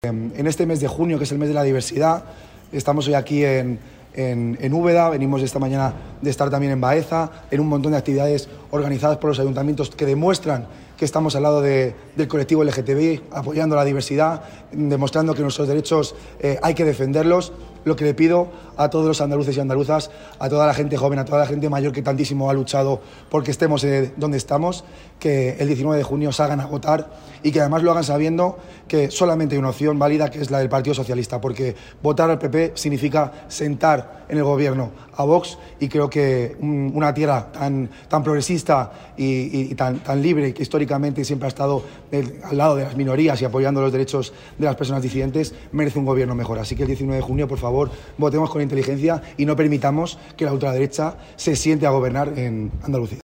En este mes de junio, que es el mes de la diversidad, estamos hoy aquí en Úbeda, venimos esta mañana de estar también en Baeza, en un montón de actividades organizadas por los ayuntamientos que demuestran que estamos al lado del colectivo LGTBI, apoyando la diversidad, demostrando que nuestros derechos hay que defenderlos. Lo que le pido a todos los andaluces y andaluzas, a toda la gente joven, a toda la gente mayor que tantísimo ha luchado porque estemos donde estamos, que el 19 de junio salgan a votar y que además lo hagan sabiendo que solamente hay una opción válida, que es la del Partido Socialista, porque votar al PP significa sentar en el gobierno a Vox, y creo que una tierra tan progresista y tan libre, y que históricamente siempre ha estado al lado de las minorías y apoyando los derechos de las personas disidentes, merece un gobierno mejor. Así que el 19 de junio, por favor, votemos con inteligencia y no permitamos que la ultraderecha se siente a gobernar en Andalucía.